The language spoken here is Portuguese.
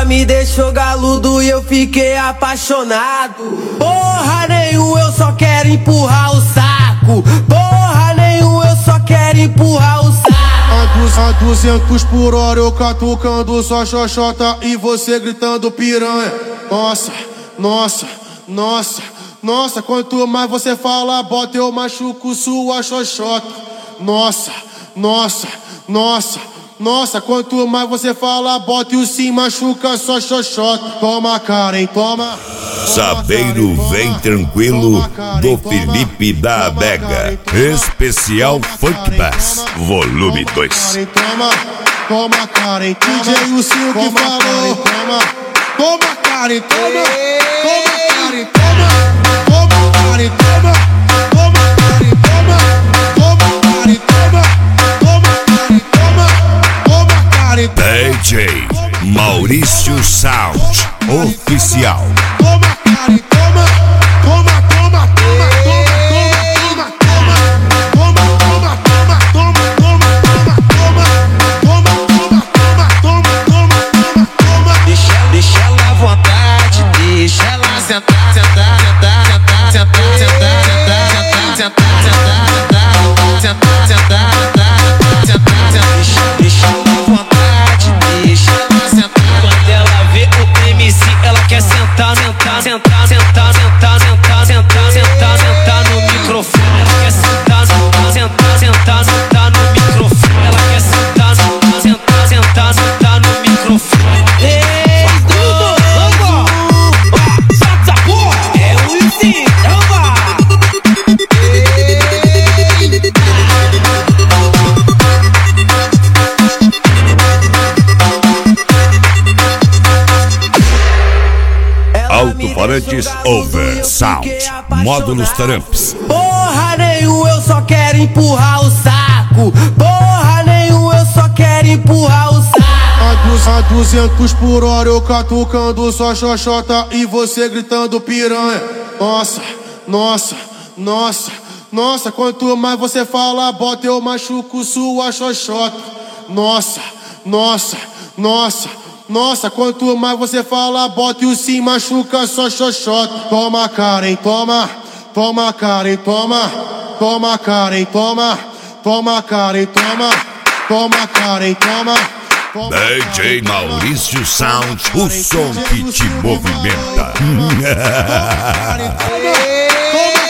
me deixou galudo e eu fiquei apaixonado. Porra nenhuma, eu só quero empurrar o saco. Porra nenhuma, eu só quero empurrar o saco. A 200 por hora eu catucando sua xoxota e você gritando piranha. Nossa, nossa, nossa, nossa, quanto mais você fala, bota eu machuco sua xoxota. Nossa, nossa, nossa, nossa, quanto mais você fala, bota e o sim machuca sua xoxota. Toma, Karen, toma. Sabeiro Vem Tranquilo do Felipe da Adega. Especial Funk Bass, volume 2. Toma, Karen, DJ o Sil que falou. Toma, Karen, toma. Toma, Karen, toma. Toma, Karen, toma. Toma, Karen, toma. Toma, Karen, toma. Toma, Karen, toma. Toma, Karen, toma. DJ Maurício Sound Oficial. Toma, Karen, toma. Toma, toma, toma, toma, toma, toma, toma, toma, toma, toma, toma, toma, toma, toma, toma. Deixa ela à vontade, deixa ela sentar, sentar, sentar, sentar, sentar, sentar, sentar, sentar, sentar, sentar, sentar, sentar. Deixa ela à vontade, deixa ela sentar. Quando ela vê o MC, ela quer sentar, sentar, sentar, sentar, sentar, sentar, sentar, sentar, sentar no microfone. Ela quer sentar, sentar, sentar, sentar, sentar no microfone. Ela quer sentar, sentar, sentar, sentar, sentar no microfone. Alto-falantes over sound, módulos taramps. Porra nenhuma, eu só quero empurrar o saco. Porra nenhuma, eu só quero empurrar o saco. A 200 por hora eu catucando sua xoxota e você gritando piranha. Nossa, nossa, nossa, nossa, quanto mais você fala, bota eu machuco sua xoxota. Nossa, nossa, nossa, nossa, quanto mais você fala, bota e o sim machuca sua xoxota. Toma, Karen, toma. Toma, Karen, toma. Toma, Karen, toma. Toma, Karen, toma. Toma, Karen, toma. DJ Maurício Sound, o som que te movimenta. Toma,